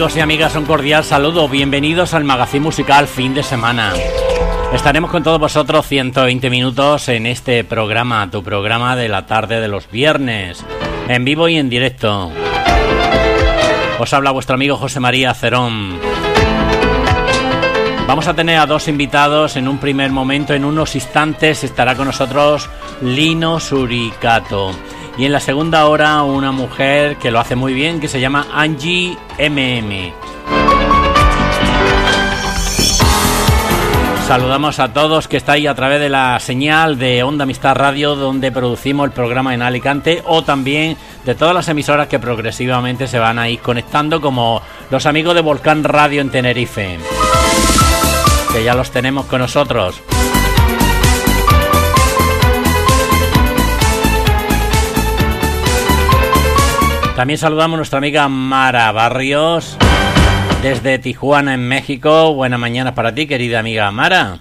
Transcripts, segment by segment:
Amigos y amigas, un cordial saludo. Bienvenidos al Magazín Musical Fin de Semana. Estaremos con todos vosotros 120 minutos en este programa, tu programa de la tarde de los viernes, en vivo y en directo. Os habla vuestro amigo José María Cerón. Vamos a tener a dos invitados en un primer momento. En unos instantes estará con nosotros Lino Suricato. Y en la segunda hora una mujer que lo hace muy bien, que se llama Angie MM. Saludamos a todos que estáis a través de la señal de Onda Amistad Radio, donde producimos el programa en Alicante, o también de todas las emisoras que progresivamente se van a ir conectando, como los amigos de Volcán Radio en Tenerife, que ya los tenemos con nosotros. También saludamos a nuestra amiga Mara Barrios desde Tijuana, en México. Buenas mañanas para ti, querida amiga Mara.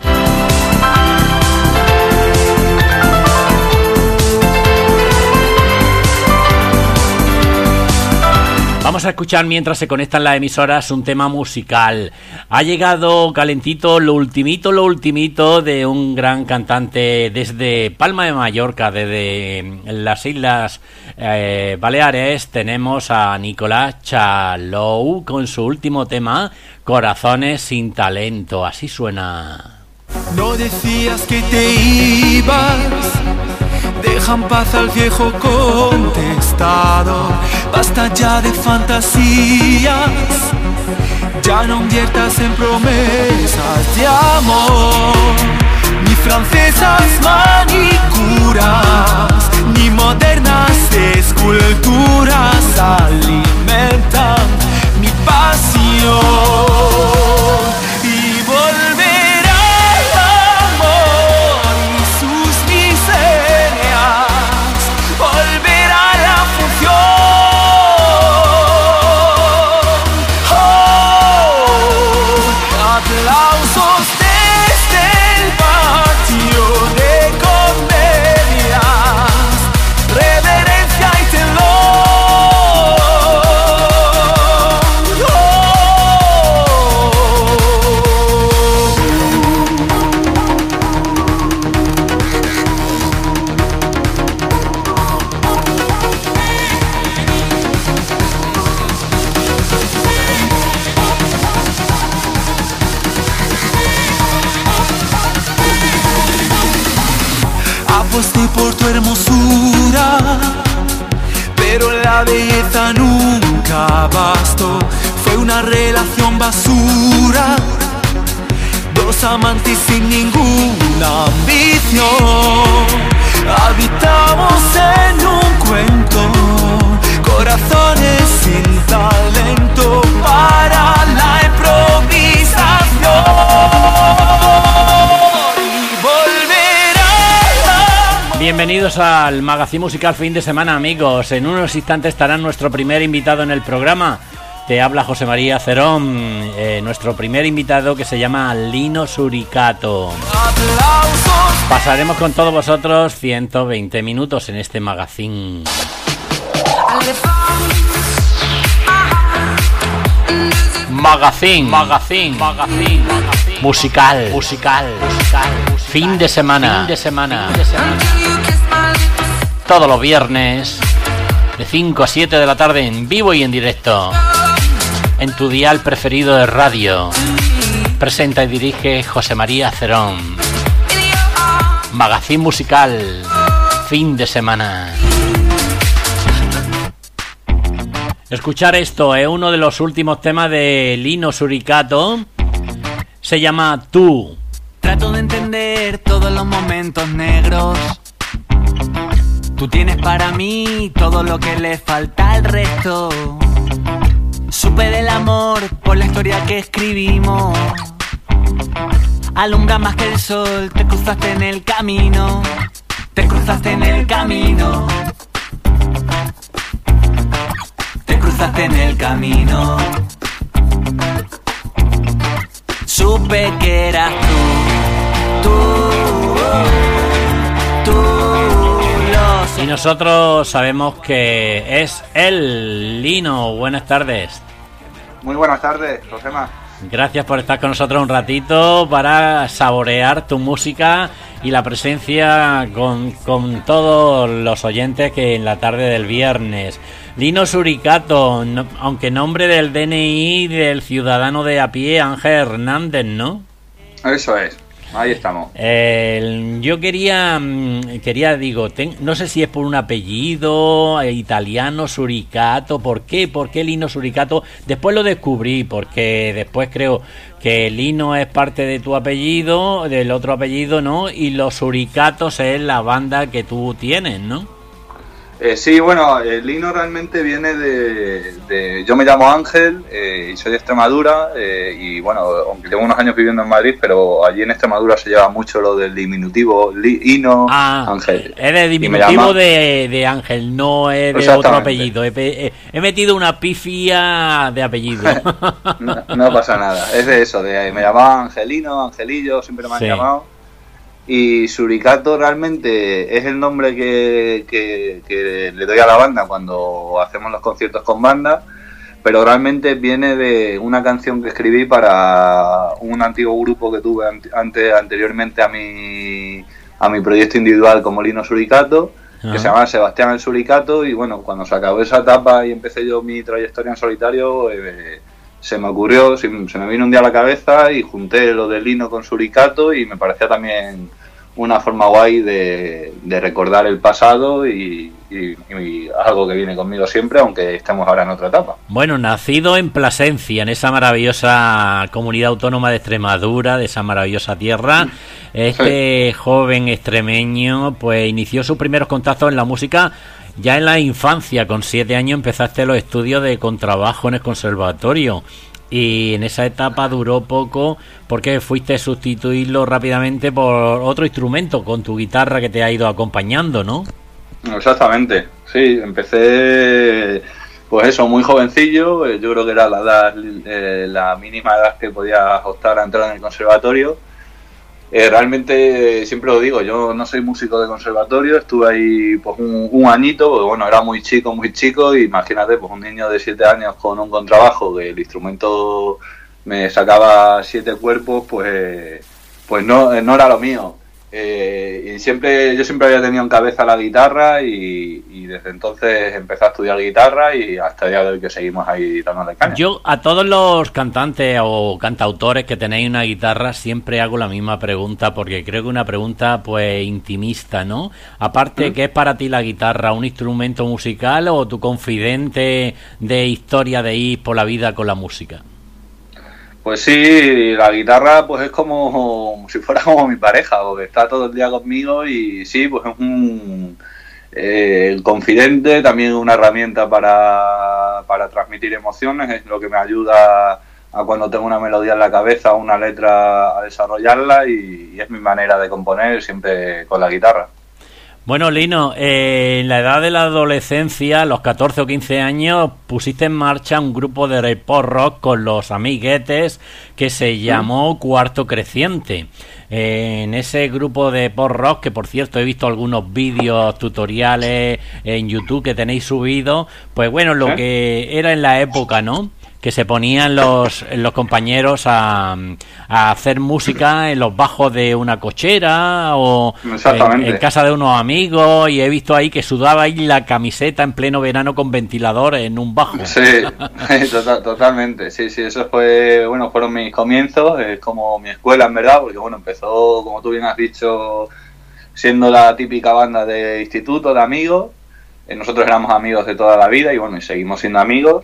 Vamos a escuchar mientras se conectan las emisoras un tema musical. Ha llegado calentito lo ultimito de un gran cantante desde Palma de Mallorca, desde las Islas Baleares. Tenemos a Nicolás Chalou con su último tema, Corazones sin talento. Así suena. No decías que te ibas, deja en paz al viejo contestador. Basta ya de fantasías, ya no inviertas en promesas de amor. Ni francesas manicuras, ni modernas esculturas alimentan mi pasión. Y volverá el amor y sus miserias, volverá la función. Aplausos desde el patio de comedias, reverencia y aposté por tu hermosura, pero la belleza nunca bastó. Fue una relación basura, dos amantes sin ninguna ambición. Habitamos en un cuento, corazones sin talento para la improvisación. Bienvenidos al Magazín Musical Fin de Semana, amigos. En unos instantes estará nuestro primer invitado en el programa. Te habla José María Cerón, nuestro primer invitado, que se llama Lino Suricato. Pasaremos con todos vosotros 120 minutos en este magazine. Magazine musical. Fin de semana. Todos los viernes de 5 a 7 de la tarde, en vivo y en directo, en tu dial preferido de radio. Presenta y dirige José María Cerón. Magazine musical, fin de semana. Escuchar esto es uno de los últimos temas de Lino Suricato. Se llama Tú. Trato de entender todos los momentos negros. Tú tienes para mí todo lo que le falta al resto. Supe del amor por la historia que escribimos. Alumbra más que el sol, te cruzaste en el camino. Te cruzaste en el camino. Te cruzaste en el camino. Supe que eras tú lo sé. Y nosotros sabemos que es él, Lino. Buenas tardes. Muy buenas tardes, Josema. Gracias por estar con nosotros un ratito para saborear tu música y la presencia con todos los oyentes que en la tarde del viernes. Lino Suricato, aunque nombre del DNI del ciudadano de a pie Ángel Hernández, ¿no? Eso es. Ahí estamos. Yo quería no sé si es por un apellido italiano, Suricato. ¿Por qué? ¿Por qué Lino Suricato? Después lo descubrí, porque después creo que Lino es parte de tu apellido, del otro apellido, ¿no? Y los Suricatos es la banda que tú tienes, ¿no? Sí, bueno, Lino realmente viene de... Yo me llamo Ángel y soy de Extremadura y bueno, aunque llevo unos años viviendo en Madrid, pero allí en Extremadura se lleva mucho lo del diminutivo Lino, Ángel. Es de diminutivo de Ángel, no es de otro apellido. He metido una pifia de apellido. No pasa nada, es de eso, me llamaban Angelino, Angelillo, siempre me han llamado. Y Suricato realmente es el nombre que le doy a la banda cuando hacemos los conciertos con banda, pero realmente viene de una canción que escribí para un antiguo grupo que tuve anteriormente a mi proyecto individual como Lino Suricato, que se llama Sebastián el Suricato, y bueno, cuando se acabó esa etapa y empecé yo mi trayectoria en solitario, se me ocurrió, se me vino un día a la cabeza y junté lo de Lino con Suricato y me parecía también una forma guay de recordar el pasado y algo que viene conmigo siempre, aunque estemos ahora en otra etapa. Bueno, nacido en Plasencia, en esa maravillosa comunidad autónoma de Extremadura, de esa maravillosa tierra, este joven extremeño pues inició sus primeros contactos en la música ya en la infancia. Con 7 años empezaste los estudios de contrabajo en el conservatorio y en esa etapa duró poco porque fuiste a sustituirlo rápidamente por otro instrumento con tu guitarra que te ha ido acompañando, ¿no? Exactamente, sí, empecé pues eso, muy jovencillo, yo creo que era la mínima edad que podía optar a entrar en el conservatorio. Realmente, siempre lo digo, yo no soy músico de conservatorio, estuve ahí pues un añito, porque bueno, era muy chico, y imagínate, pues un niño de 7 años con un contrabajo, que el instrumento me sacaba 7 cuerpos, pues no era lo mío. Y yo siempre había tenido en cabeza la guitarra y desde entonces empecé a estudiar guitarra y hasta el día de hoy que seguimos ahí dándole caña. Yo a todos los cantantes o cantautores que tenéis una guitarra siempre hago la misma pregunta porque creo que una pregunta pues intimista, ¿no? Aparte, ¿qué es para ti la guitarra? ¿Un instrumento musical o tu confidente de historia de ir por la vida con la música? Pues sí, la guitarra pues es como si fuera como mi pareja, porque está todo el día conmigo y sí, pues es el confidente, también una herramienta para transmitir emociones, es lo que me ayuda a cuando tengo una melodía en la cabeza, una letra, a desarrollarla y es mi manera de componer siempre con la guitarra. Bueno, Lino, en la edad de la adolescencia, a los 14 o 15 años, pusiste en marcha un grupo de pop rock con los amiguetes que se llamó Cuarto Creciente. En ese grupo de pop rock, que por cierto he visto algunos vídeos, tutoriales en YouTube que tenéis subidos, pues bueno, lo que era en la época, ¿no?, que se ponían los compañeros a hacer música en los bajos de una cochera o en casa de unos amigos, y he visto ahí que sudaba ahí la camiseta en pleno verano con ventilador en un bajo. Sí, totalmente, sí, eso fueron mis comienzos, es como mi escuela en verdad, porque bueno, empezó, como tú bien has dicho, siendo la típica banda de instituto, de amigos, nosotros éramos amigos de toda la vida y bueno, y seguimos siendo amigos.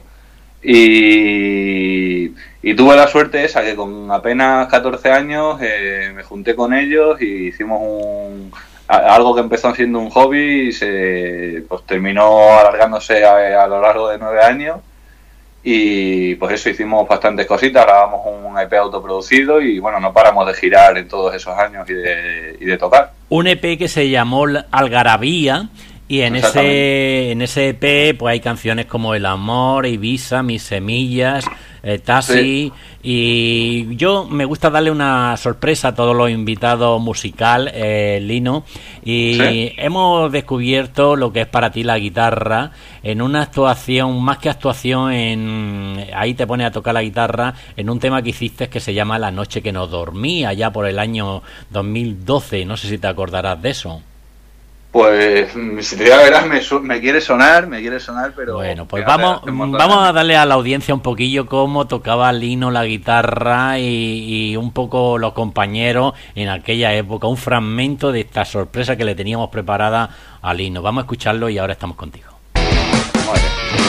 Y tuve la suerte esa, que con apenas 14 años me junté con ellos y hicimos algo que empezó siendo un hobby y pues terminó alargándose a lo largo de 9 años y pues eso, hicimos bastantes cositas, grabamos un EP autoproducido y bueno, no paramos de girar en todos esos años y de tocar. Un EP que se llamó Algarabía Y en ese EP pues hay canciones como El Amor, Ibiza, Mis Semillas, Tassi, y yo me gusta darle una sorpresa a todos los invitados musical, Lino, y hemos descubierto lo que es para ti la guitarra en una actuación, más que actuación, ahí te pones a tocar la guitarra en un tema que hiciste que se llama La Noche que no dormí, allá por el año 2012, no sé si te acordarás de eso. Pues si te digo la verdad me quiere sonar, pero... Bueno, pues vamos a darle a la audiencia un poquillo cómo tocaba Lino la guitarra y un poco los compañeros en aquella época, un fragmento de esta sorpresa que le teníamos preparada a Lino. Vamos a escucharlo y ahora estamos contigo. Vale.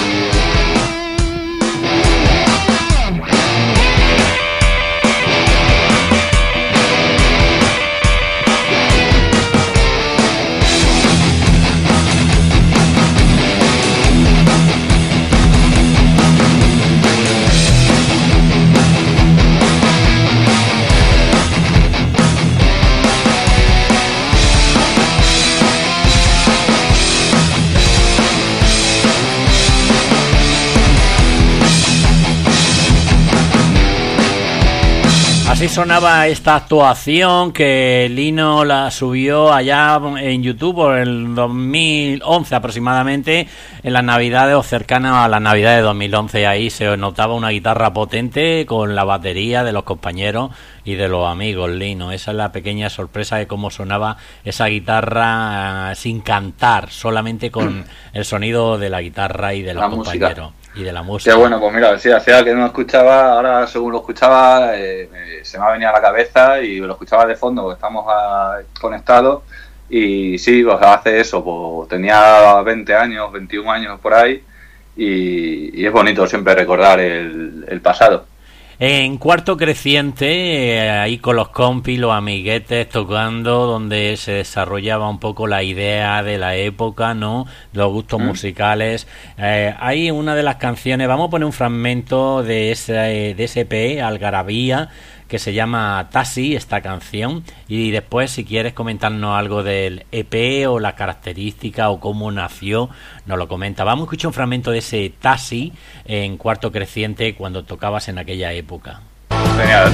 Así sonaba esta actuación que Lino la subió allá en YouTube por el 2011 aproximadamente, en las navidades o cercanas a las navidades de 2011. Ahí se notaba una guitarra potente con la batería de los compañeros y de los amigos, Lino. Esa es la pequeña sorpresa de cómo sonaba esa guitarra sin cantar, solamente con el sonido de la guitarra y de los compañeros. Y de la música. Sí, bueno, pues mira, hacía que no escuchaba, ahora según lo escuchaba se me ha venido a la cabeza y lo escuchaba de fondo porque estamos conectados y sí, pues hace eso, pues tenía 20 años, 21 años por ahí y es bonito siempre recordar el pasado. En Cuarto Creciente, ahí con los compis, los amiguetes tocando, donde se desarrollaba un poco la idea de la época, ¿no? Los gustos musicales. Hay una de las canciones, vamos a poner un fragmento de ese EP, Algarabía, que se llama Tassi, esta canción, y después si quieres comentarnos algo del EP o las características o cómo nació, nos lo comenta. Vamos a escuchar un fragmento de ese Tassi en Cuarto Creciente cuando tocabas en aquella época. Genial.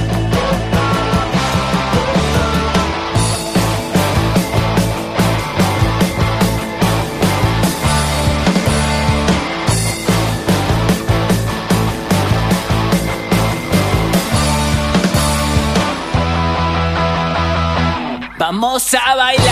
Vamos a bailar.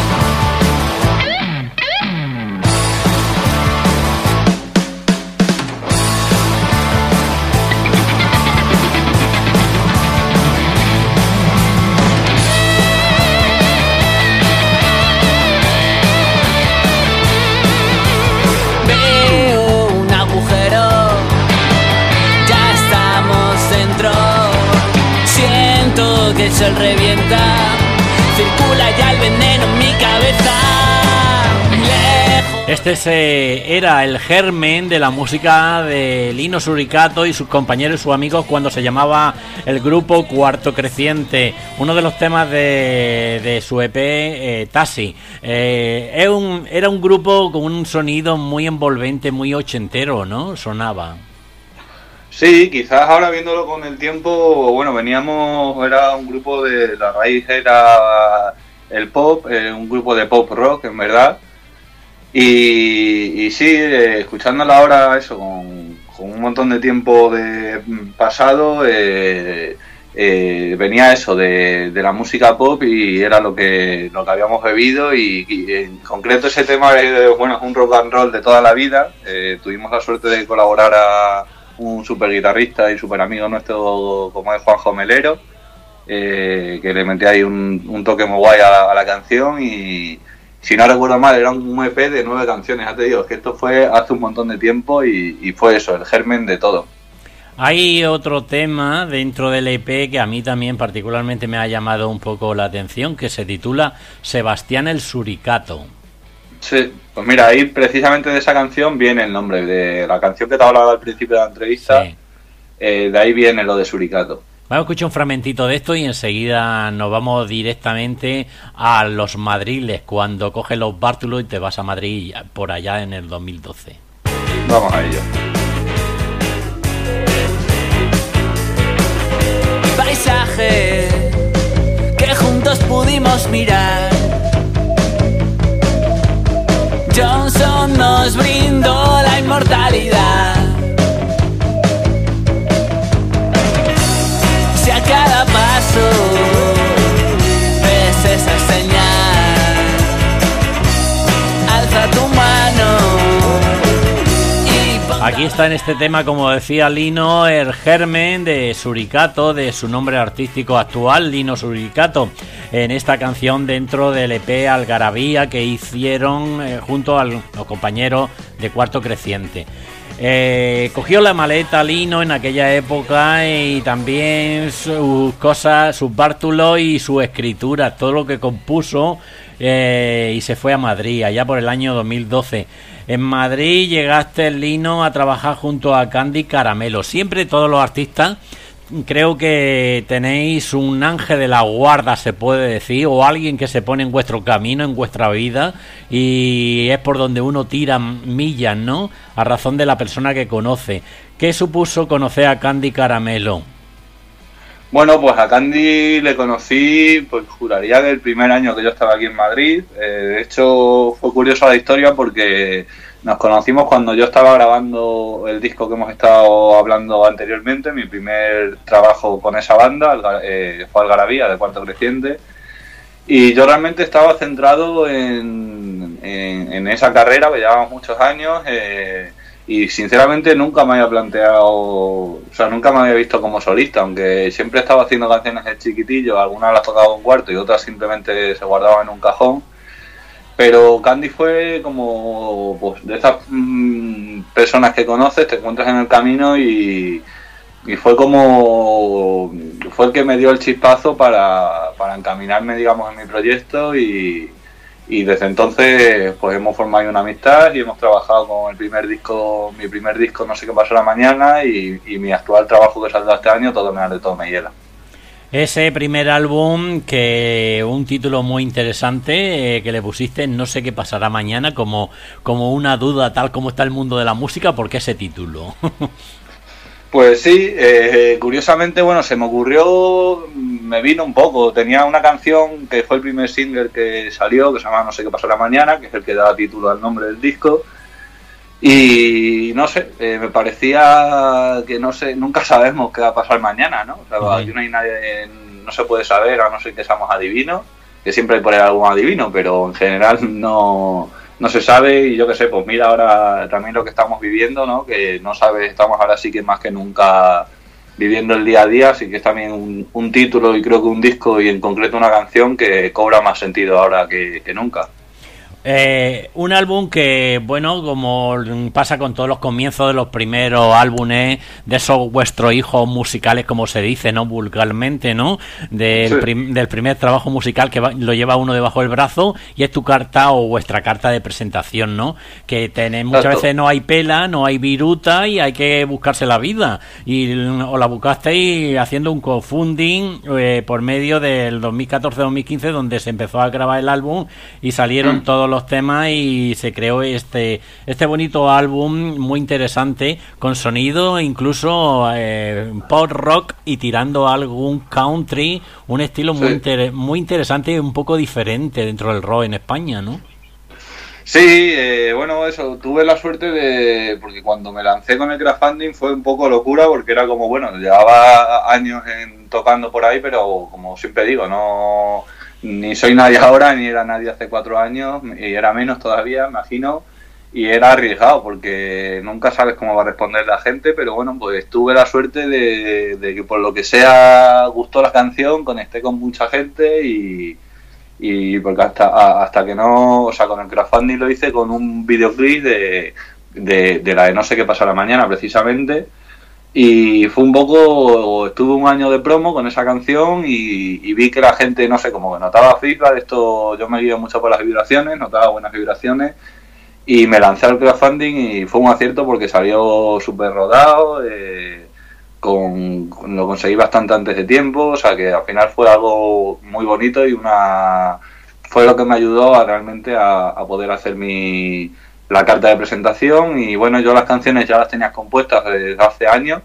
Veo un agujero, ya estamos dentro. Siento que el sol revienta. Circula ya el veneno en mi cabeza. Este era el germen de la música de Lino Suricato y sus compañeros y sus amigos cuando se llamaba el grupo Cuarto Creciente. Uno de los temas de su EP, Tassi. Era un grupo con un sonido muy envolvente, muy ochentero, ¿no? Sonaba. Sí, quizás ahora viéndolo con el tiempo, bueno, era un grupo la raíz era el pop, un grupo de pop rock, en verdad, y sí, escuchándola ahora, eso, con un montón de tiempo de pasado, venía eso de la música pop y era lo que habíamos bebido y en concreto ese tema, bueno, es un rock and roll de toda la vida. Tuvimos la suerte de colaborar a un super guitarrista y super amigo nuestro como es Juanjo Melero, que le metí ahí un toque muy guay a la canción y si no recuerdo mal era un EP de 9 canciones, ya te digo, es que esto fue hace un montón de tiempo y fue eso, el germen de todo. Hay otro tema dentro del EP que a mí también particularmente me ha llamado un poco la atención, que se titula Sebastián el Suricato. Sí, pues mira, ahí precisamente de esa canción viene el nombre de la canción que te hablaba al principio de la entrevista. Sí. De ahí viene lo de Suricato. Vamos a escuchar un fragmentito de esto y enseguida nos vamos directamente a los madriles, cuando coges los bártulos y te vas a Madrid por allá en el 2012. Vamos a ello. Paisaje que juntos pudimos mirar. Johnson nos brindó la inmortalidad. Si a cada paso ves esa señal, alza tu mano. Aquí está en este tema, como decía Lino, el germen de Suricato, de su nombre artístico actual, Lino Suricato, en esta canción dentro del EP Algarabía que hicieron junto a los compañeros de Cuarto Creciente. Cogió la maleta Lino en aquella época y también sus cosas, sus bártulos y su escritura, todo lo que compuso, y se fue a Madrid allá por el año 2012. En Madrid llegaste, Lino, a trabajar junto a Candy Caramelo. Siempre todos los artistas creo que tenéis un ángel de la guarda, se puede decir, o alguien que se pone en vuestro camino, en vuestra vida, y es por donde uno tira millas, ¿no? A razón de la persona que conoce. ¿Qué supuso conocer a Candy Caramelo? Bueno, pues a Candy le conocí, pues juraría que el primer año que yo estaba aquí en Madrid. De hecho, fue curiosa la historia porque nos conocimos cuando yo estaba grabando el disco que hemos estado hablando anteriormente. Mi primer trabajo con esa banda fue Algarabía, de Cuarto Creciente. Y yo realmente estaba centrado en esa carrera, que llevaba muchos años. Y sinceramente nunca me había planteado, o sea, nunca me había visto como solista, aunque siempre estaba haciendo canciones de chiquitillo, algunas las tocaba en cuarto y otras simplemente se guardaban en un cajón. Pero Candy fue como, pues, de esas personas que conoces, te encuentras en el camino y fue como, fue el que me dio el chispazo para encaminarme, digamos, en mi proyecto y desde entonces pues hemos formado una amistad y hemos trabajado con mi primer disco No sé qué pasará mañana y mi actual trabajo que saldrá este año, Todo me arde, todo me hiela. Ese primer álbum, que un título muy interesante que le pusiste, No sé qué pasará mañana, como una duda tal como está el mundo de la música. ¿Por qué ese título? Pues sí, curiosamente, bueno, se me ocurrió, me vino un poco. Tenía una canción que fue el primer single que salió, que se llama No sé qué pasará mañana, que es el que da título al nombre del disco. Y no sé, me parecía que no sé, nunca sabemos qué va a pasar mañana, ¿no? O sea, aquí no hay nadie, no se puede saber, a no ser que seamos adivinos, que siempre hay por ahí algún adivino, pero en general no se sabe. Y yo qué sé, pues mira ahora también lo que estamos viviendo, ¿no? Que no sabes, estamos ahora sí que más que nunca viviendo el día a día, así que es también un título y creo que un disco y en concreto una canción que cobra más sentido ahora que nunca. Un álbum que, bueno, como pasa con todos los comienzos de los primeros álbumes, de esos vuestros hijos musicales, como se dice, ¿no? Vulgarmente, ¿no? Del primer trabajo musical que lo lleva uno debajo del brazo y es tu carta o vuestra carta de presentación, ¿no? Que muchas veces no hay pela, no hay viruta y hay que buscarse la vida. Y os la buscasteis haciendo un crowdfunding por medio del 2014-2015, donde se empezó a grabar el álbum y salieron todos los temas y se creó este bonito álbum muy interesante, con sonido incluso pop rock y tirando a algún country, un estilo muy interesante y un poco diferente dentro del rock en España, ¿no? Sí, bueno, eso, tuve la suerte porque cuando me lancé con el crowdfunding fue un poco locura, porque era como, bueno, llevaba años tocando por ahí, pero como siempre digo, no, ni soy nadie ahora, ni era nadie hace 4 años, y era menos todavía, imagino, y era arriesgado, porque nunca sabes cómo va a responder la gente, pero bueno, pues tuve la suerte de que por lo que sea gustó la canción, conecté con mucha gente y porque hasta que no, o sea, con el crowdfunding lo hice con un videoclip de la de No sé qué pasará mañana, precisamente, y fue un poco, estuve un año de promo con esa canción y vi que la gente, no sé, como que notaba feedback, esto, yo me guío mucho por las vibraciones, notaba buenas vibraciones y me lancé al crowdfunding y fue un acierto porque salió súper rodado, lo conseguí bastante antes de tiempo, o sea que al final fue algo muy bonito y fue lo que me ayudó realmente a poder hacer la carta de presentación. Y bueno, yo las canciones ya las tenía compuestas desde hace años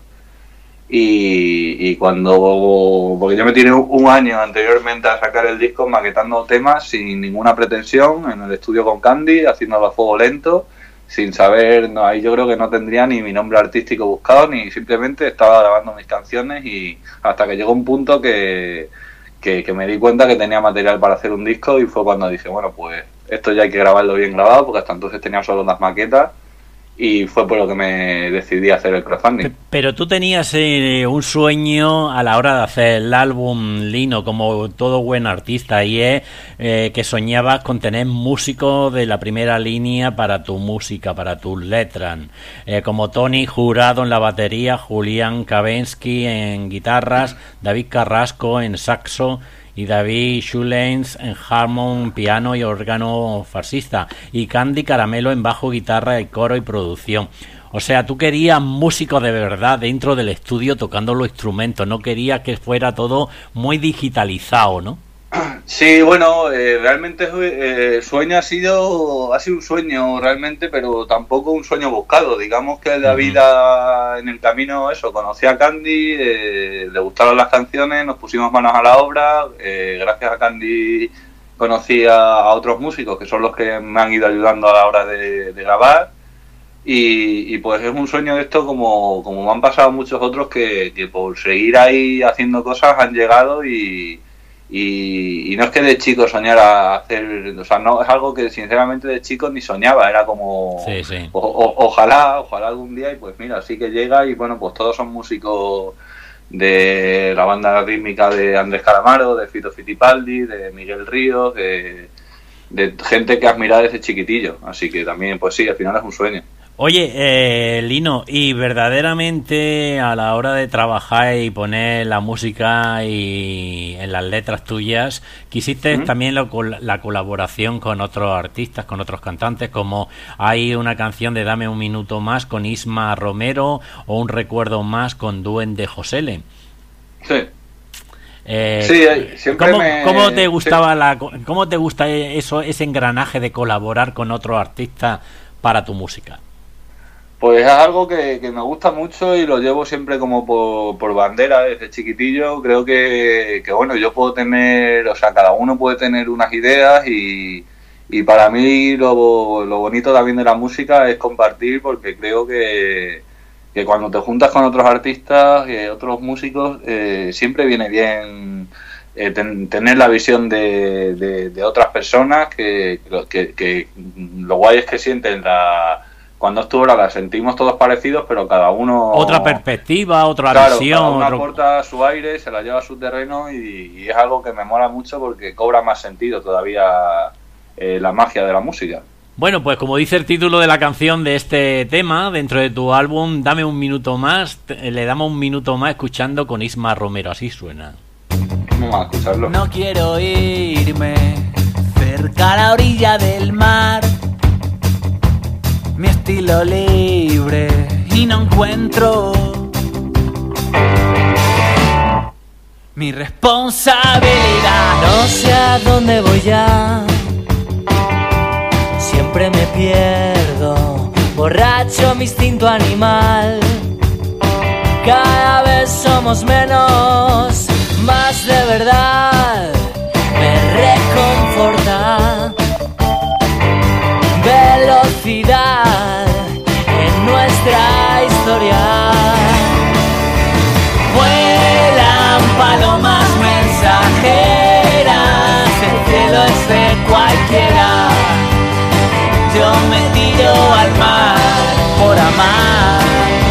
y porque yo me tiré un año anteriormente a sacar el disco maquetando temas sin ninguna pretensión en el estudio con Candy, haciéndolo a fuego lento, sin saber, no, ahí yo creo que no tendría ni mi nombre artístico buscado, ni simplemente estaba grabando mis canciones, y hasta que llegó un punto que me di cuenta que tenía material para hacer un disco, y fue cuando dije, bueno, pues esto ya hay que grabarlo bien grabado, porque hasta entonces tenía solo unas maquetas, y fue por lo que me decidí a hacer el crowdfunding. Pero tú tenías un sueño a la hora de hacer el álbum, Lino, como todo buen artista, y es que soñabas con tener músicos de la primera línea para tu música, para tus letras, como Tony Jurado en la batería, Julián Kavensky en guitarras, David Carrasco en saxo y David Schulens en harmon, piano y órgano fascista, y Candy Caramelo en bajo, guitarra y coro y producción. O sea, tú querías músicos de verdad dentro del estudio tocando los instrumentos, no querías que fuera todo muy digitalizado, ¿no? Sí, bueno, realmente el sueño ha sido un sueño realmente, pero tampoco un sueño buscado. Digamos que la vida en el camino, eso, conocí a Candy, le gustaron las canciones, nos pusimos manos a la obra. Gracias a Candy conocí a otros músicos que son los que me han ido ayudando a la hora de grabar. Y pues es un sueño de esto, como me han pasado muchos otros que por seguir ahí haciendo cosas han llegado, y no es que de chico soñara hacer, o sea, no es algo que sinceramente de chico ni soñaba, era como sí. Ojalá algún día, y pues mira, sí que llega. Y bueno, pues todos son músicos de la banda rítmica de Andrés Calamaro, de Fito Fitipaldi, de Miguel Ríos, de gente que admira desde chiquitillo, así que también, pues sí, al final es un sueño. Oye, Lino, y verdaderamente a la hora de trabajar y poner la música y en las letras tuyas, quisiste también la colaboración con otros artistas, con otros cantantes, como hay una canción de Dame un minuto más con Isma Romero, o Un recuerdo más con Duen de Josele. Sí. Siempre ¿Cómo te gustaba cómo te gusta ese engranaje de colaborar con otros artistas para tu música? Pues es algo que me gusta mucho y lo llevo siempre como por bandera desde chiquitillo. Creo que bueno, yo puedo tener, o sea, cada uno puede tener unas ideas, y para mí lo bonito también de la música es compartir, porque creo que cuando te juntas con otros artistas, otros músicos, siempre viene bien tener la visión de otras personas, que lo guay es que sienten cuando es tu hora, la sentimos todos parecidos, pero cada uno... Otra perspectiva, otra visión. Cada uno aporta su aire, se la lleva a su terreno, y es algo que me mola mucho porque cobra más sentido todavía la magia de la música. Bueno, pues como dice el título de la canción de este tema, dentro de tu álbum, Dame un minuto más, le damos un minuto más escuchando con Isma Romero, así suena. Vamos a escucharlo. No quiero irme cerca a la orilla del mar, mi estilo libre, y no encuentro mi responsabilidad. No sé a dónde voy ya, siempre me pierdo, borracho mi instinto animal. Cada vez somos menos, más de verdad me reconforta. Velocidad en nuestra historia. Vuelan palomas mensajeras, el cielo es de cualquiera. Yo me tiro al mar por amar.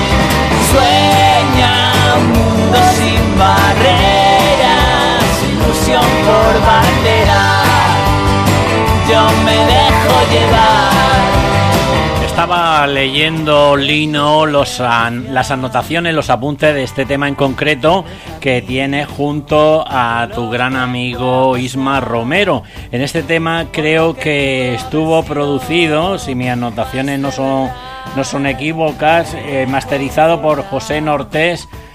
Sueña un mundo sin barreras, ilusión por bandera. Yo me dejo llevar. Estaba leyendo, Lino, las anotaciones, los apuntes de este tema en concreto que tienes junto a tu gran amigo Isma Romero. En este tema creo que estuvo producido, si mis anotaciones no son equívocas, masterizado por José Nortés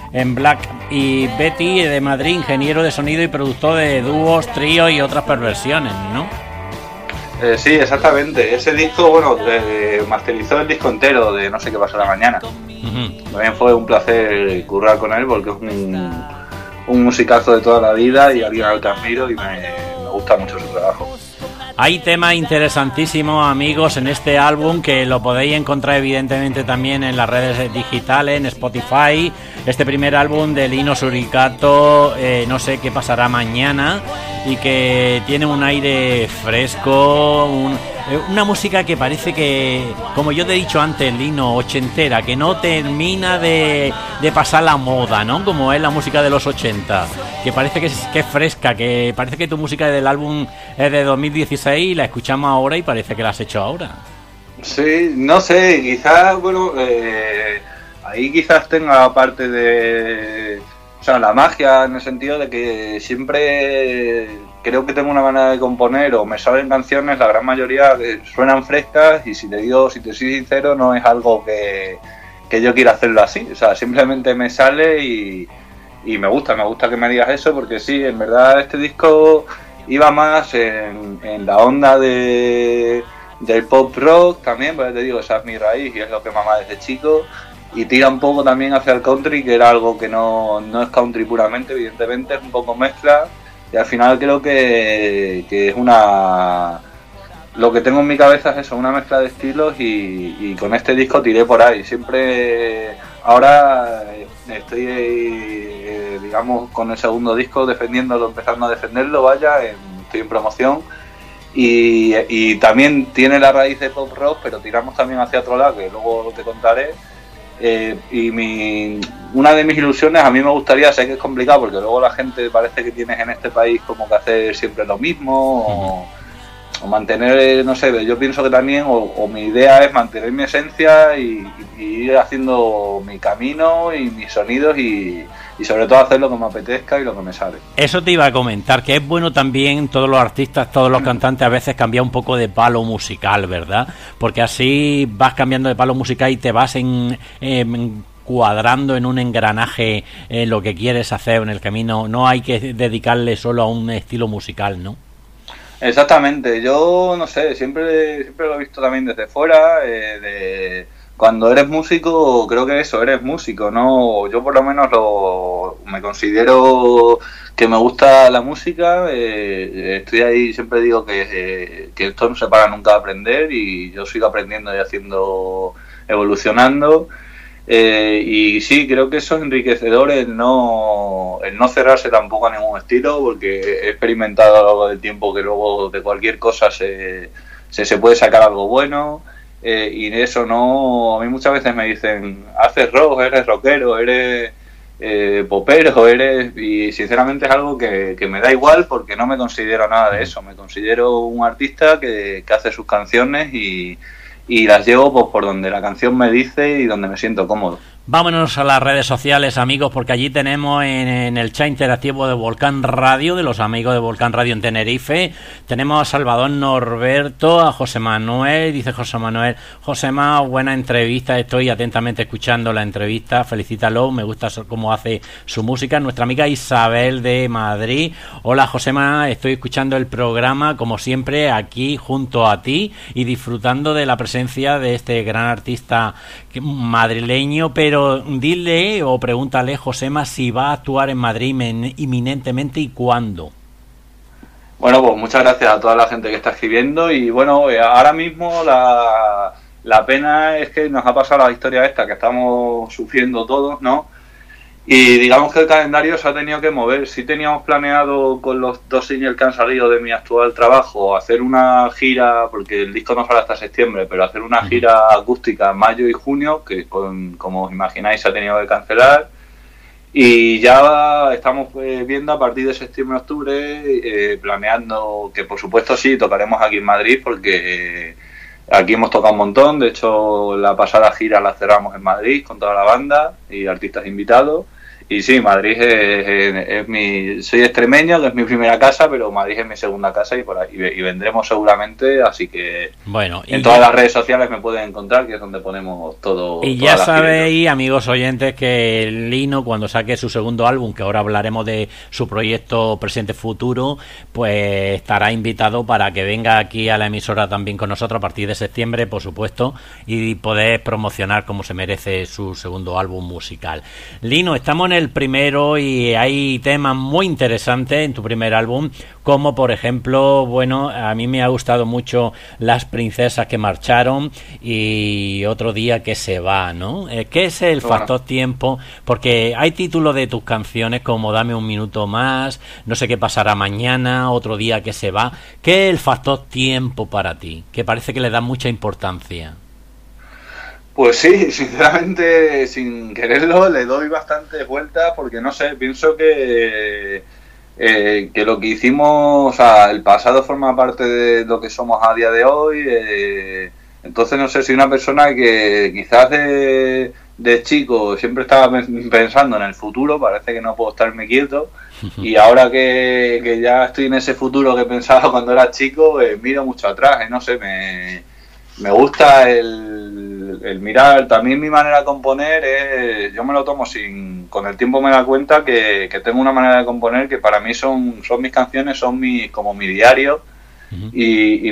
en Black y Betty de Madrid, ingeniero de sonido y productor de dúos, tríos y otras perversiones, ¿no? Sí, exactamente. Ese disco, bueno, masterizó el disco entero de No sé qué pasará mañana. También fue un placer currar con él porque es un musicazo de toda la vida y alguien al que admiro y me gusta mucho su trabajo. Hay temas interesantísimos, amigos, en este álbum que lo podéis encontrar evidentemente también en las redes digitales, en Spotify. Este primer álbum de Lino Suricato, No sé qué pasará mañana, y que tiene un aire fresco, una música que parece que, como yo te he dicho antes, Lino, ochentera, que no termina de pasar la moda, ¿no? Como es la música de los 80, que parece que es fresca, que parece que tu música del álbum es de 2016 y la escuchamos ahora y parece que la has hecho ahora. Sí, no sé, quizás, bueno, ahí quizás tenga parte de... O sea, la magia en el sentido de que siempre creo que tengo una manera de componer o me salen canciones, la gran mayoría suenan frescas y si te soy sincero, no es algo que yo quiera hacerlo así. O sea, simplemente me sale y me gusta que me digas eso porque sí, en verdad este disco iba más en la onda del pop rock también, porque te digo, esa es mi raíz y es lo que mamá desde chico. Y tira un poco también hacia el country, que era algo que no es country puramente, evidentemente, es un poco mezcla. Y al final creo que es una... Lo que tengo en mi cabeza es eso, una mezcla de estilos y con este disco tiré por ahí. Siempre... Ahora estoy, digamos, con el segundo disco defendiéndolo, empezando a defenderlo, estoy en promoción. Y también tiene la raíz de pop rock, pero tiramos también hacia otro lado, que luego te contaré. Una de mis ilusiones, a mí me gustaría, sé que es complicado porque luego la gente parece que tienes en este país como que hacer siempre lo mismo o mantener, no sé, yo pienso que también o mi idea es mantener mi esencia y ir haciendo mi camino y mis sonidos y sobre todo hacer lo que me apetezca y lo que me sale. Eso te iba a comentar, que es bueno también todos los artistas, todos los cantantes a veces cambiar un poco de palo musical, ¿verdad? Porque así vas cambiando de palo musical y te vas cuadrando en un engranaje en lo que quieres hacer en el camino. No hay que dedicarle solo a un estilo musical, ¿no? Exactamente, yo no sé, siempre lo he visto también desde fuera, cuando eres músico, creo que eso, eres músico, ¿no? Yo por lo menos me considero que me gusta la música, estoy ahí, siempre digo que esto no se para nunca de aprender y yo sigo aprendiendo y evolucionando. Y sí, creo que eso es enriquecedor el no cerrarse tampoco a ningún estilo, porque he experimentado a lo largo del tiempo que luego de cualquier cosa se puede sacar algo bueno, y eso no, a mí muchas veces me dicen, haces rock, eres rockero, eres popero, y sinceramente es algo que me da igual porque no me considero nada de eso, me considero un artista que hace sus canciones y las llevo pues por donde la canción me dice y donde me siento cómodo. Vámonos a las redes sociales, amigos, porque allí tenemos en el chat interactivo de Volcán Radio, de los amigos de Volcán Radio en Tenerife, tenemos a Salvador Norberto, a José Manuel, dice José Manuel, Josema, buena entrevista, estoy atentamente escuchando la entrevista, felicítalo, me gusta cómo hace su música. Nuestra amiga Isabel de Madrid, hola Josema, estoy escuchando el programa como siempre aquí junto a ti y disfrutando de la presencia de este gran artista madrileño, pero dile o pregúntale, Josema, si va a actuar en Madrid inminentemente y cuándo. Bueno, pues muchas gracias a toda la gente que está escribiendo y bueno, ahora mismo la pena es que nos ha pasado la historia esta que estamos sufriendo todos, ¿no? Y digamos que el calendario se ha tenido que mover. Sí teníamos planeado con los 2 singles que han salido de mi actual trabajo hacer una gira, porque el disco no sale hasta septiembre, pero hacer una gira acústica en mayo y junio, que como os imagináis se ha tenido que cancelar. Y ya estamos viendo a partir de septiembre-octubre, planeando que por supuesto sí, tocaremos aquí en Madrid, porque aquí hemos tocado un montón. De hecho, la pasada gira la cerramos en Madrid con toda la banda y artistas invitados. Y sí, Madrid es mi... Soy extremeño, que es mi primera casa, pero Madrid es mi segunda casa y por ahí y vendremos seguramente, así que bueno, en todas las redes sociales me pueden encontrar, que es donde ponemos todo. Y ya sabéis, amigos oyentes, que Lino, cuando saque su segundo álbum, que ahora hablaremos de su proyecto Presente Futuro, pues estará invitado para que venga aquí a la emisora también con nosotros a partir de septiembre, por supuesto, y poder promocionar como se merece su segundo álbum musical. Lino, estamos en el primero y hay temas muy interesantes en tu primer álbum, como por ejemplo, bueno, a mí me ha gustado mucho Las princesas que marcharon y Otro día que se va, ¿no? ¿Qué es el factor tiempo? Porque hay títulos de tus canciones como Dame un minuto más, No sé qué pasará mañana, Otro día que se va. ¿Qué es el factor tiempo para ti? Que parece que le da mucha importancia. Pues sí, sinceramente, sin quererlo, le doy bastantes vueltas porque no sé, pienso que lo que hicimos, o sea, el pasado forma parte de lo que somos a día de hoy. Entonces, no sé, soy una persona que quizás de chico siempre estaba pensando en el futuro, parece que no puedo estarme quieto. Y ahora que ya estoy en ese futuro que pensaba cuando era chico, miro mucho atrás, no sé, me gusta el mirar. También mi manera de componer yo me lo tomo con el tiempo me da cuenta que tengo una manera de componer que para mí son mis canciones, son como mi diario. Y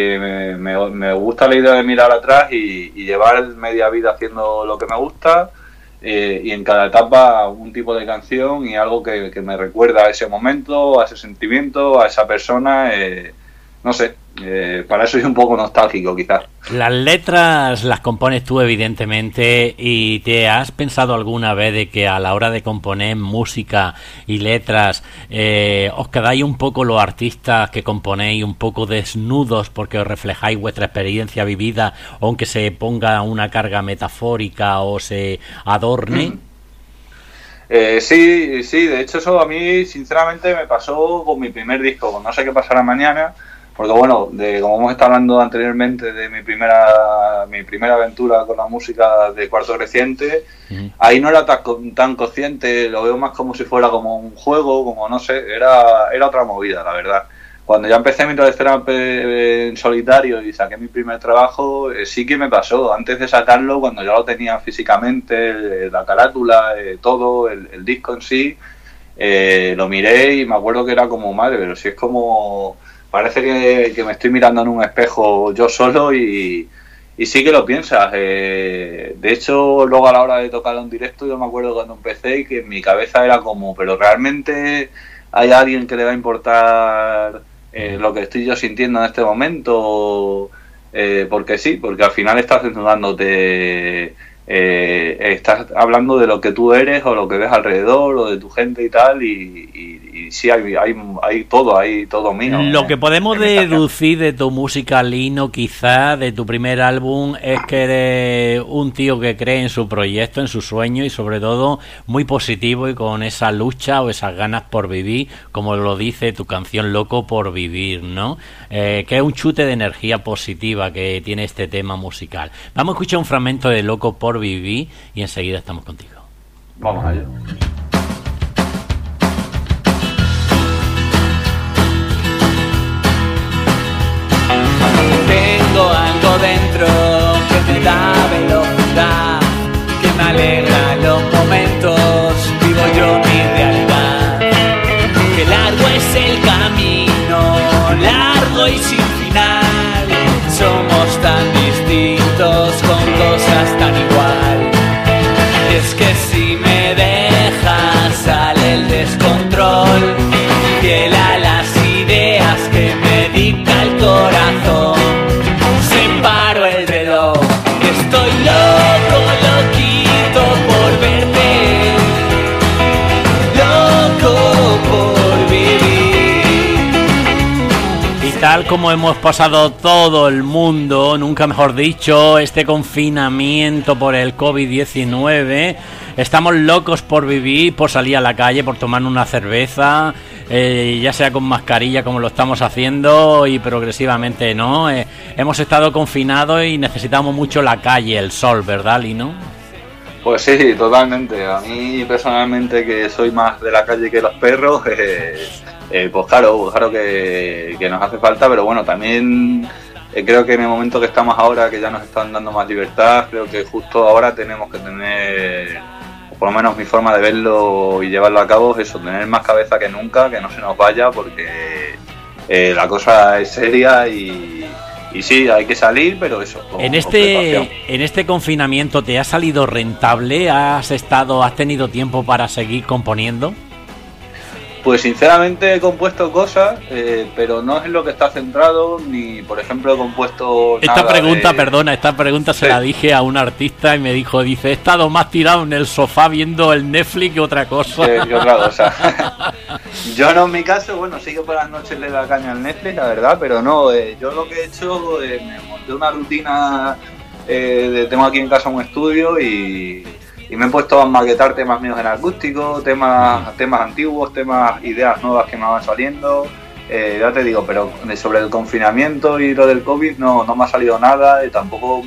me gusta la idea de mirar atrás y llevar media vida haciendo lo que me gusta, y en cada etapa un tipo de canción y algo que me recuerda a ese momento, a ese sentimiento, a esa persona. No sé, para eso soy un poco nostálgico quizás. Las letras las compones tú evidentemente, y ¿te has pensado alguna vez de que a la hora de componer música y letras os quedáis un poco los artistas que componéis un poco desnudos porque os reflejáis vuestra experiencia vivida, aunque se ponga una carga metafórica o se adorne? Sí, de hecho eso a mí sinceramente me pasó con mi primer disco, con No sé qué pasará mañana. Porque bueno, como hemos estado hablando anteriormente de mi primera aventura con la música de cuarto creciente, ahí no era tan consciente, lo veo más como si fuera como un juego, como no sé, era otra movida, la verdad. Cuando ya empecé mi trayectoria en solitario y saqué mi primer trabajo, sí que me pasó, antes de sacarlo, cuando ya lo tenía físicamente, la carátula, todo, el disco en sí, lo miré y me acuerdo que era como, madre, pero si es como... Parece que me estoy mirando en un espejo yo solo y sí que lo piensas. De hecho, luego a la hora de tocarlo en directo, yo me acuerdo cuando empecé y que en mi cabeza era como, pero realmente hay alguien que le va a importar lo que estoy yo sintiendo en este momento, porque sí, porque al final estás desnudándote, estás hablando de lo que tú eres o lo que ves alrededor o de tu gente y tal, y sí, hay todo mío. Lo que podemos deducir de tu música, Lino, quizás de tu primer álbum, es que eres un tío que cree en su proyecto, en su sueño y sobre todo muy positivo y con esa lucha o esas ganas por vivir, como lo dice tu canción Loco por Vivir, ¿no? Que es un chute de energía positiva que tiene este tema musical. Vamos a escuchar un fragmento de Loco por Vivir y enseguida estamos contigo. Vamos allá. Tengo algo dentro que me da velocidad, que me alegra los momentos, vivo yo mi realidad. Que largo es el camino, largo y sin final. Somos tan distintos con cosas tan igual. Es que si me dejas sale el descontrol, fiel a las ideas que me dicta el corazón. Separo el reloj, estoy loco, loquito por verte, loco por vivir. Y tal como hemos pasado todo el mundo, nunca mejor dicho, este confinamiento por el COVID-19, estamos locos por vivir, por salir a la calle, por tomar una cerveza, ya sea con mascarilla como lo estamos haciendo y progresivamente no. Hemos estado confinados y necesitamos mucho la calle, el sol, ¿verdad, Lino? Pues sí, totalmente. A mí personalmente, que soy más de la calle que los perros, pues claro que nos hace falta, pero bueno, también creo que en el momento que estamos ahora, que ya nos están dando más libertad, creo que justo ahora tenemos que tener, por lo menos mi forma de verlo y llevarlo a cabo, es eso, tener más cabeza que nunca, que no se nos vaya, porque la cosa es seria y sí, hay que salir, pero eso. En este confinamiento, ¿te ha salido rentable? ¿Has tenido tiempo para seguir componiendo? Pues sinceramente he compuesto cosas, pero no es en lo que está centrado, ni por ejemplo he compuesto esta pregunta se la dije a un artista y me dijo, he estado más tirado en el sofá viendo el Netflix que otra cosa. Que otra cosa. Yo no, en mi caso, bueno, sí que por las noches le da caña al Netflix, la verdad, pero no, yo lo que he hecho, me monté una rutina, tengo aquí en casa un estudio y me he puesto a maquetar temas míos en acústico, temas antiguos, ideas nuevas que me van saliendo. Ya te digo, pero sobre el confinamiento y lo del COVID no me ha salido nada, y tampoco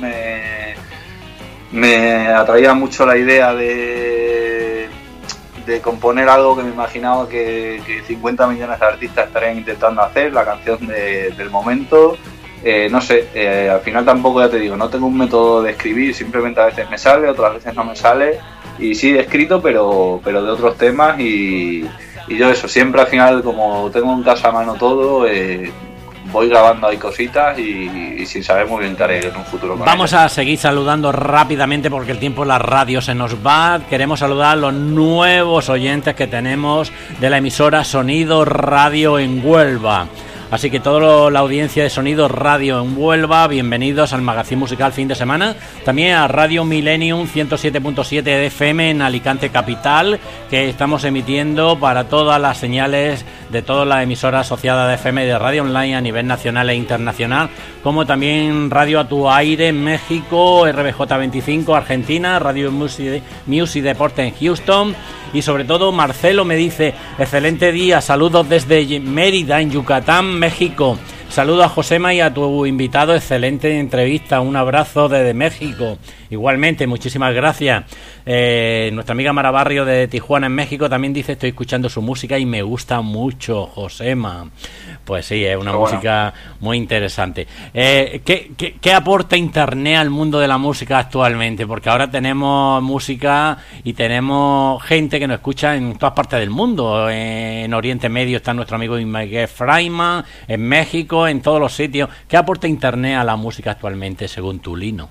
me atraía mucho la idea de componer algo que me imaginaba que 50 millones de artistas estarían intentando hacer, la canción del momento. No sé, al final tampoco, ya te digo, no tengo un método de escribir, simplemente a veces me sale, otras veces no me sale, y sí he escrito, pero de otros temas, y yo eso, siempre al final, como tengo en casa a mano todo, voy grabando ahí cositas y sin saber muy bien qué haré en un futuro con Vamos ellas. A seguir saludando rápidamente porque el tiempo en la radio se nos va. Queremos saludar a los nuevos oyentes que tenemos de la emisora Sonido Radio en Huelva. Así que toda la audiencia de Sonido Radio en Huelva, bienvenidos al Magazín Musical Fin de Semana. También a Radio Millennium 107.7 de FM en Alicante Capital, que estamos emitiendo para todas las señales de todas las emisoras asociadas de FM de radio online a nivel nacional e internacional, como también Radio A Tu Aire en México, RBJ 25 Argentina, Radio Music Deporte en Houston. Y sobre todo Marcelo me dice, excelente día, saludos desde Mérida en Yucatán, México. Saludos a Josema y a tu invitado, excelente entrevista, un abrazo desde México. Igualmente, muchísimas gracias. Nuestra amiga Mara Barrio de Tijuana en México también dice, estoy escuchando su música y me gusta mucho, Josema. Pues sí, es una música muy interesante. ¿Qué aporta Internet al mundo de la música actualmente? Porque ahora tenemos música y tenemos gente que nos escucha en todas partes del mundo. En Oriente Medio está nuestro amigo Miguel Fraiman, en México, en todos los sitios. ¿Qué aporta Internet a la música actualmente, según tu, Lino?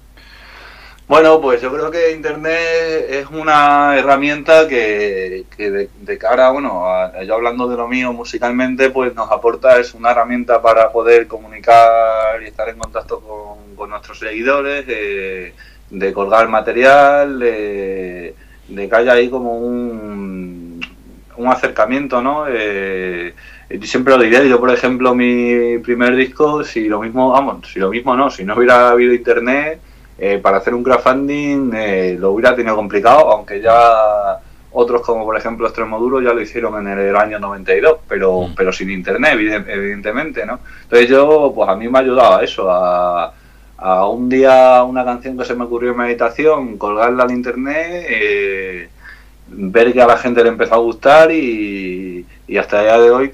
Bueno, pues yo creo que Internet es una herramienta que de cara, bueno, yo hablando de lo mío musicalmente, pues nos aporta, es una herramienta para poder comunicar y estar en contacto con nuestros seguidores, de colgar material, de que haya ahí como un acercamiento, ¿no? Siempre lo diré, yo por ejemplo mi primer disco, si no hubiera habido Internet, para hacer un crowdfunding lo hubiera tenido complicado, aunque ya otros como por ejemplo Extremoduro ya lo hicieron en el año 92, pero sin Internet evidentemente, ¿no? Entonces yo, pues a mí me ha ayudado a eso, a un día una canción que se me ocurrió en meditación, colgarla en Internet, ver que a la gente le empezó a gustar y hasta el día de hoy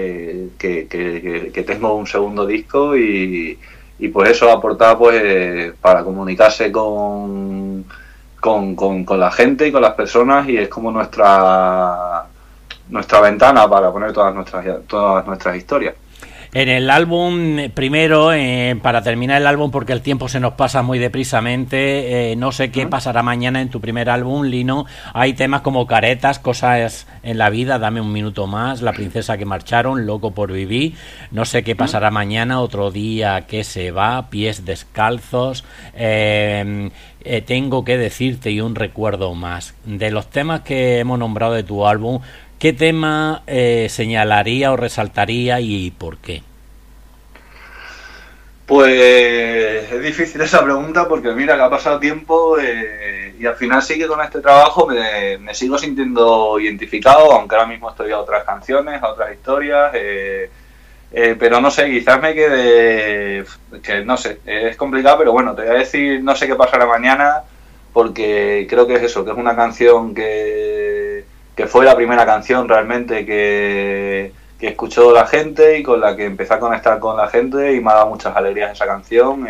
que tengo un segundo disco y por eso aportar pues para comunicarse con la gente y con las personas, y es como nuestra ventana para poner todas nuestras historias. En el álbum, primero, para terminar el álbum, porque el tiempo se nos pasa muy deprisamente, no sé qué pasará mañana en tu primer álbum, Lino. Hay temas como Caretas, Cosas en la Vida, Dame un Minuto Más, La Princesa que Marcharon, Loco por Vivir. No sé qué pasará mañana, Otro Día que se va, Pies Descalzos, Tengo que decirte y Un Recuerdo Más. De los temas que hemos nombrado de tu álbum, ¿qué tema señalaría o resaltaría y por qué? Pues es difícil esa pregunta porque mira que ha pasado tiempo y al final sí que con este trabajo me sigo sintiendo identificado, aunque ahora mismo estoy a otras canciones, a otras historias, pero no sé, quizás me quede, que no sé, es complicado, pero bueno, te voy a decir No sé qué pasará mañana, porque creo que es eso, que es una canción que fue la primera canción realmente que escuchó la gente y con la que empecé a conectar con la gente, y me ha dado muchas alegrías esa canción.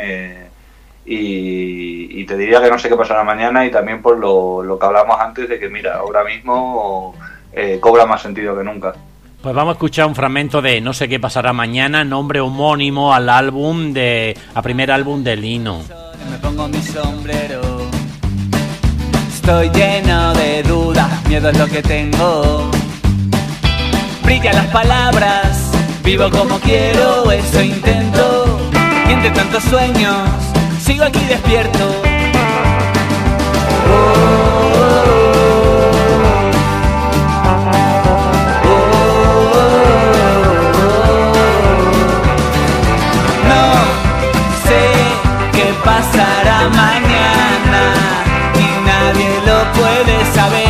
Y te diría que no sé qué pasará mañana, y también por lo que hablamos antes de que, mira, ahora mismo cobra más sentido que nunca. Pues vamos a escuchar un fragmento de No sé qué pasará mañana, nombre homónimo al primer álbum de Lino. Me pongo mi sombrero, estoy lleno de dudas, miedo es lo que tengo. Brillan las palabras, vivo como quiero, eso intento. Y entre tantos sueños, sigo aquí despierto. No sé qué pasará mañana y nadie lo puede saber.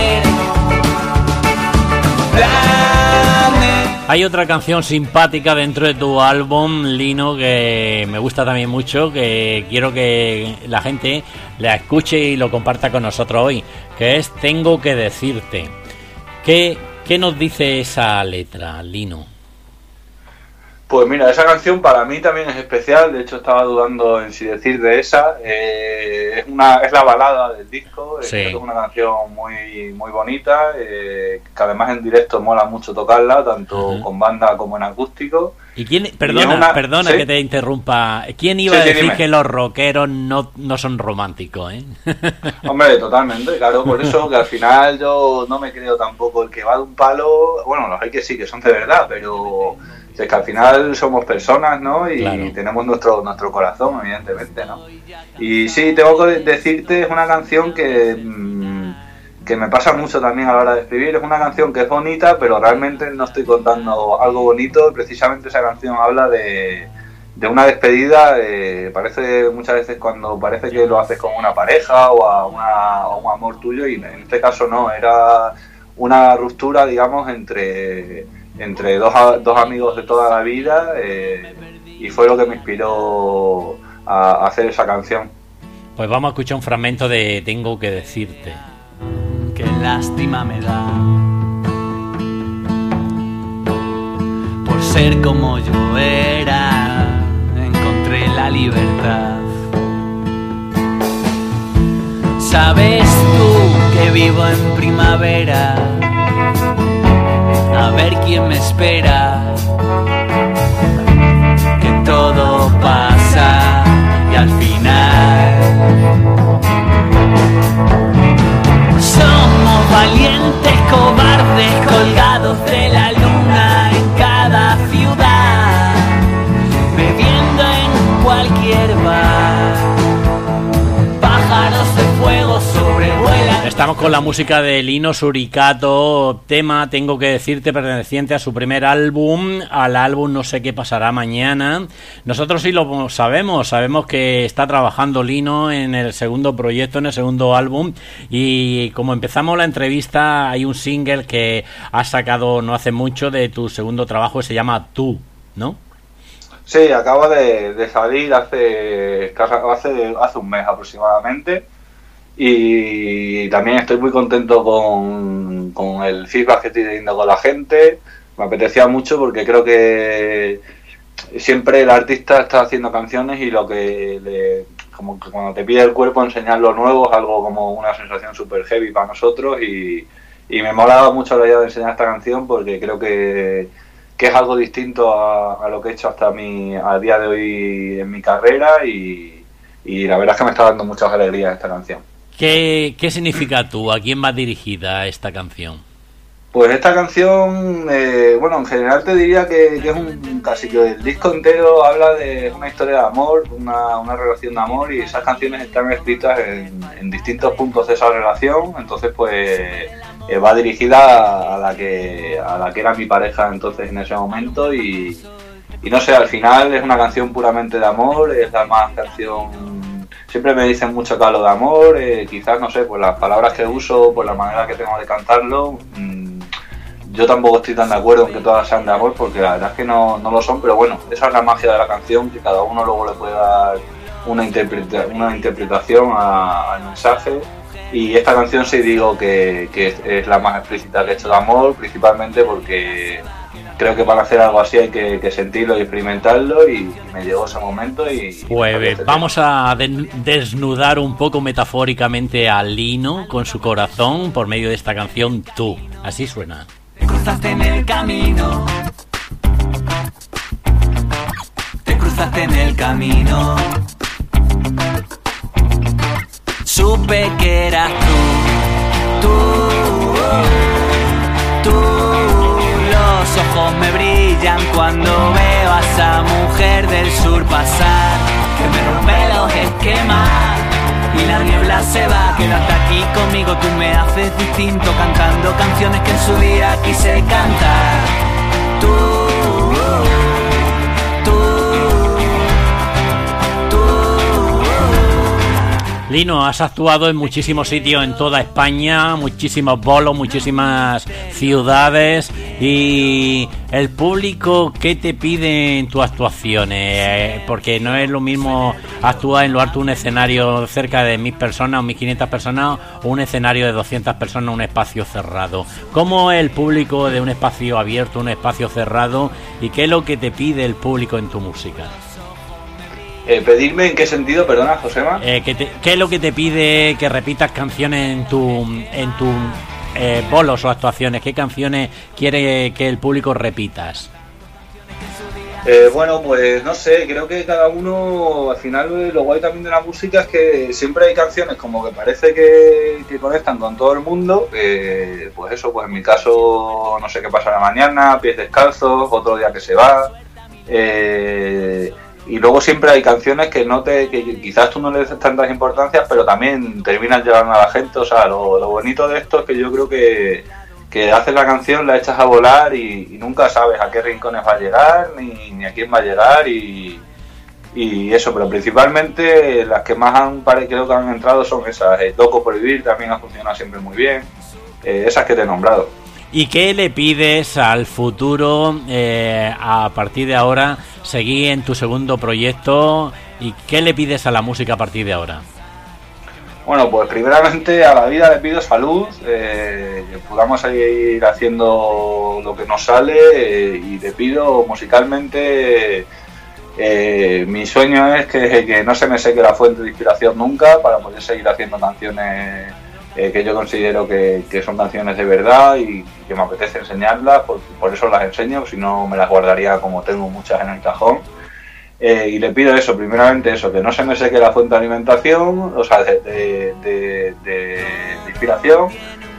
Hay otra canción simpática dentro de tu álbum, Lino, que me gusta también mucho, que quiero que la gente la escuche y lo comparta con nosotros hoy, que es Tengo que decirte. ¿Qué nos dice esa letra, Lino? Pues mira, esa canción para mí también es especial. De hecho, estaba dudando en si decir de esa. Es la balada del disco. Sí. Creo que es una canción muy muy bonita, que además en directo mola mucho tocarla, tanto con banda como en acústico. ¿Y quién? Perdona ¿sí? que te interrumpa. ¿Quién iba a decir dime. que los rockeros no son románticos, Hombre, totalmente, claro, por eso que al final yo no me creo tampoco el que va de un palo. Bueno, los hay que sí, que son de verdad, pero es que al final somos personas, ¿no? Y claro, tenemos nuestro corazón, evidentemente, ¿no? Y sí, tengo que decirte, es una canción que me pasa mucho también a la hora de escribir. Es una canción que es bonita, pero realmente no estoy contando algo bonito. Precisamente esa canción habla de una despedida. Parece muchas veces cuando parece que lo haces con una pareja o a un amor tuyo, y en este caso no, era una ruptura, digamos, entre dos amigos de toda la vida, y fue lo que me inspiró a hacer esa canción. Pues vamos a escuchar un fragmento de Tengo que decirte. Qué lástima me da por ser como yo era, encontré la libertad. Sabes tú que vivo en primavera, a ver quién me espera, que todo pasa y al final somos valientes cobardes colgados de la luna en cada ciudad, bebiendo en cualquier bar, pájaros de fuego sobrevuelan. Estamos con la música de Lino Suricato, tema Tengo que decirte, perteneciente a su primer álbum, al álbum No sé qué pasará mañana. Nosotros sí lo sabemos que está trabajando Lino en el segundo proyecto, en el segundo álbum, y como empezamos la entrevista, hay un single que has sacado no hace mucho de tu segundo trabajo, que se llama Tú, ¿no? Sí, acaba de salir hace un mes aproximadamente. Y también estoy muy contento con el feedback que estoy teniendo con la gente. Me apetecía mucho porque creo que siempre el artista está haciendo canciones y lo que como que cuando te pide el cuerpo enseñar lo nuevo es algo como una sensación súper heavy para nosotros, y me molaba mucho la idea de enseñar esta canción porque creo que es algo distinto a lo que he hecho hasta a día de hoy en mi carrera, y la verdad es que me está dando muchas alegrías esta canción. ¿Qué significa Tú? ¿A quién va dirigida esta canción? Pues esta canción, bueno, en general te diría que es casi que el disco entero habla de una historia de amor, una relación de amor, y esas canciones están escritas en distintos puntos de esa relación. Entonces, pues va dirigida a la que era mi pareja entonces en ese momento, y no sé, al final es una canción puramente de amor. Es la más canción. Siempre me dicen mucho que hablo de amor, quizás, no sé, por las palabras que uso, por la manera que tengo de cantarlo. Yo tampoco estoy tan de acuerdo en que todas sean de amor, porque la verdad es que no lo son, pero bueno, esa es la magia de la canción, que cada uno luego le puede dar una interpretación al mensaje, Y esta canción sí digo que es la más explícita que he hecho de amor, principalmente porque creo que para hacer algo así hay que sentirlo y experimentarlo, y me llegó ese momento. Pues vamos a desnudar un poco metafóricamente a Lino con su corazón por medio de esta canción Tú. Así suena. Te cruzaste en el camino. Te cruzaste en el camino. Supe que eras tú. Los ojos me brillan cuando veo a esa mujer del sur pasar, que me rompe los esquemas y la niebla se va. Quédate aquí conmigo, tú me haces distinto, cantando canciones que en su día quise cantar. Tú. Lino, has actuado en muchísimos sitios en toda España, muchísimos bolos, muchísimas ciudades, y el público, ¿qué te pide en tus actuaciones? Porque no es lo mismo actuar en lo alto de un escenario cerca de 1000 personas o 1500 personas, o un escenario de 200 personas, un espacio cerrado. ¿Cómo es el público de un espacio abierto, un espacio cerrado, y qué es lo que te pide el público en tu música? ¿Pedirme en qué sentido, perdona, Josema? ¿Qué es lo que te pide que repitas canciones en tu bolos o actuaciones? ¿Qué canciones quiere que el público repitas? Bueno, pues no sé, creo que cada uno, al final lo guay también de la música es que siempre hay canciones como que parece que conectan con todo el mundo, pues eso, pues en mi caso, No sé qué pasará mañana, Pies descalzos, Otro día que se va, y luego siempre hay canciones que quizás tú no le des tantas importancias, pero también terminan llegando a la gente. O sea, lo bonito de esto es que yo creo que haces la canción, la echas a volar y nunca sabes a qué rincones va a llegar, ni a quién va a llegar, y eso, pero principalmente las que más creo que han entrado son esas. Loco por vivir también ha funcionado siempre muy bien, esas que te he nombrado. ¿Y qué le pides al futuro, a partir de ahora, seguir en tu segundo proyecto? ¿Y qué le pides a la música a partir de ahora? Bueno, pues primeramente a la vida le pido salud, que podamos seguir haciendo lo que nos sale, y le pido musicalmente, mi sueño es que no se me seque la fuente de inspiración nunca, para poder seguir haciendo canciones que yo considero que son canciones de verdad y que me apetece enseñarlas, por eso las enseño, si no me las guardaría como tengo muchas en el cajón. Y le pido eso, primeramente eso, que no se me seque la fuente de alimentación, o sea, de inspiración,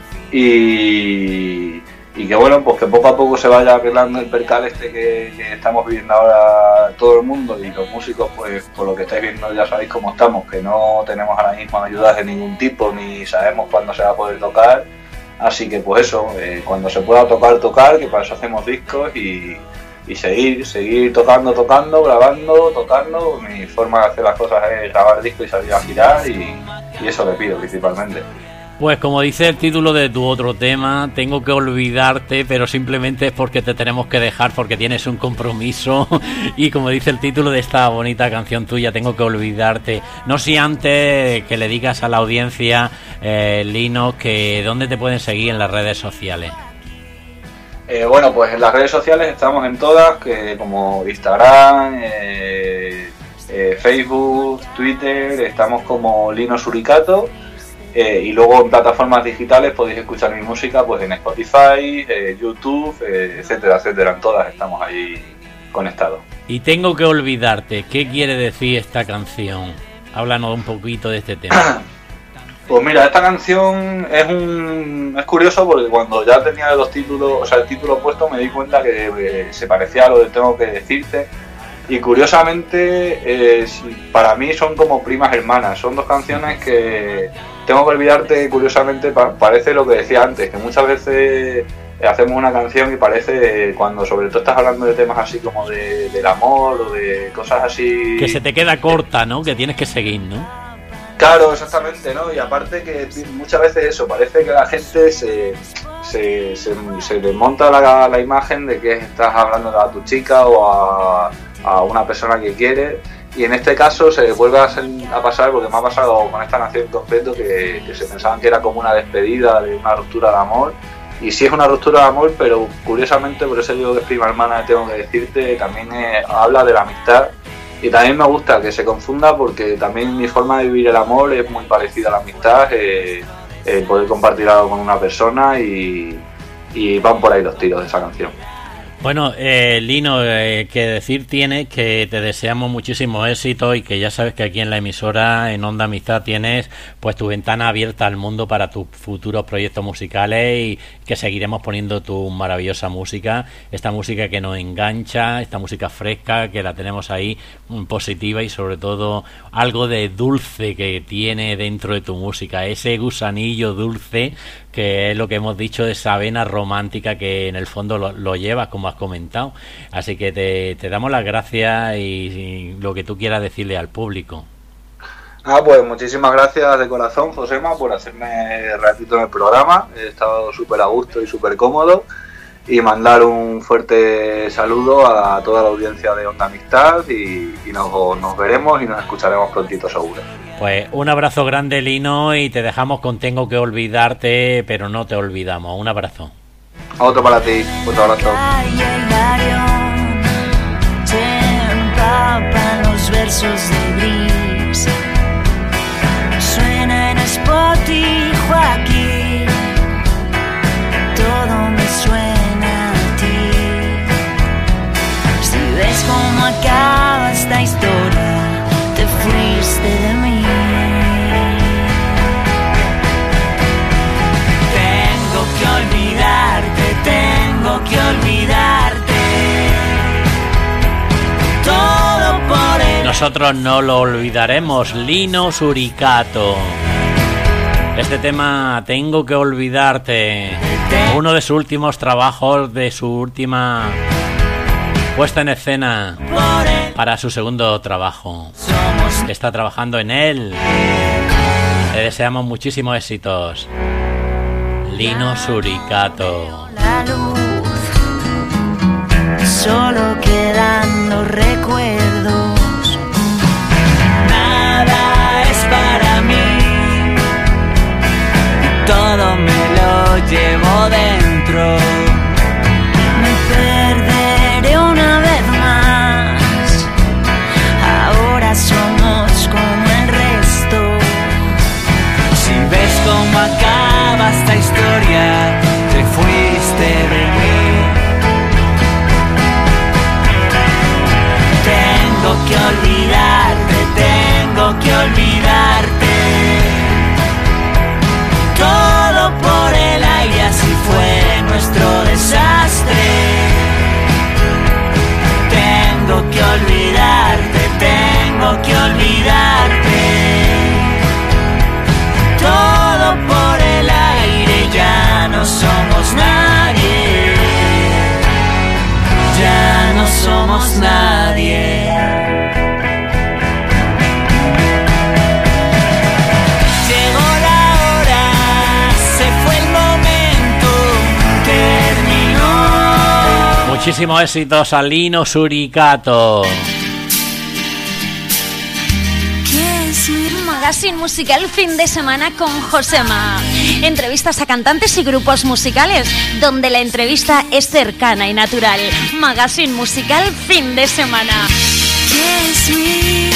y que bueno, pues que poco a poco se vaya arreglando el percal que estamos viviendo ahora todo el mundo, y los músicos, pues por lo que estáis viendo ya sabéis cómo estamos, que no tenemos ahora mismo ayudas de ningún tipo, ni sabemos cuándo se va a poder tocar, así que pues eso, cuando se pueda tocar, que para eso hacemos discos, y seguir tocando, grabando, tocando. Mi forma de hacer las cosas es grabar discos y salir a girar, y eso le pido principalmente. Pues como dice el título de tu otro tema, tengo que olvidarte, pero simplemente es porque te tenemos que dejar, porque tienes un compromiso, y como dice el título de esta bonita canción tuya, tengo que olvidarte. No sé antes que le digas a la audiencia, Lino, que dónde te pueden seguir en las redes sociales. Bueno, pues en las redes sociales estamos en todas, como Instagram, Facebook, Twitter, estamos como Lino Suricato. Y luego en plataformas digitales podéis escuchar mi música, pues en Spotify, YouTube, etcétera, en todas estamos ahí conectados. Y tengo que olvidarte, ¿qué quiere decir esta canción? Háblanos un poquito de este tema. Pues mira, esta canción es curioso, porque cuando ya tenía los títulos, o sea, el título puesto, me di cuenta que se parecía a lo de Tengo que decirte. Y curiosamente, para mí son como primas hermanas. Son dos canciones que Tengo que olvidarte, curiosamente, parece lo que decía antes, que muchas veces hacemos una canción y parece, cuando sobre todo estás hablando de temas así como del amor o de cosas así... Que se te queda corta, ¿no? Que tienes que seguir, ¿no? Claro, exactamente, ¿no? Y aparte que muchas veces eso, parece que la gente se desmonta la imagen de que estás hablando a tu chica o a una persona que quieres, Y en este caso se vuelve a pasar, porque me ha pasado con esta canción en concreto, que se pensaban que era como una despedida de una ruptura de amor. Y sí es una ruptura de amor, pero curiosamente, por eso digo que es prima hermana, tengo que decirte, también habla de la amistad. Y también me gusta que se confunda, porque también mi forma de vivir el amor es muy parecida a la amistad, poder compartir algo con una persona y van por ahí los tiros de esa canción. Bueno, Lino, que decir tiene que te deseamos muchísimo éxito y que ya sabes que aquí en la emisora, en Onda Amistad, tienes pues tu ventana abierta al mundo para tus futuros proyectos musicales y que seguiremos poniendo tu maravillosa música, esta música que nos engancha, esta música fresca que la tenemos ahí positiva y sobre todo algo de dulce que tiene dentro de tu música, ese gusanillo dulce que es lo que hemos dicho, de esa vena romántica que en el fondo lo llevas, como has comentado. Así que te damos las gracias y lo que tú quieras decirle al público. Pues muchísimas gracias de corazón, Josema, por hacerme ratito en el programa. He estado súper a gusto y súper cómodo. Y mandar un fuerte saludo a toda la audiencia de Onda Amistad y nos veremos y nos escucharemos prontito seguro. Pues un abrazo grande, Lino, y te dejamos con Tengo que olvidarte, pero no te olvidamos. Un abrazo. Otro para ti, otro abrazo. Se empapan los versos de gris. Suena en Spotify, Joaquín. Todo me suena a ti. Si ves cómo acaba esta historia, te fuiste de mí. Tengo que olvidarte. Todo por él. Nosotros no lo olvidaremos, Lino Suricato. Este tema, Tengo que olvidarte, uno de sus últimos trabajos, de su última puesta en escena para su segundo trabajo. Está trabajando en él. Le deseamos muchísimos éxitos. Lino Suricato. La luz, solo quedan los recuerdos. Nada es para mí, todo me lo llevo dentro. Me perderé una vez más. Ahora somos como el resto. Si ves cómo acaba esta historia, te fuiste de mí. Tengo que olvidarte. Todo por el aire, así fue nuestro desastre. Tengo que olvidarte. Todo por el aire, ya no somos nadie. Ya no somos nadie. Llegó la hora, se fue el momento, terminó. Muchísimos éxitos a Lino Suricato. Magazine musical fin de semana con Josema. Entrevistas a cantantes y grupos musicales, donde la entrevista es cercana y natural. Magazine musical fin de semana. Kiss me.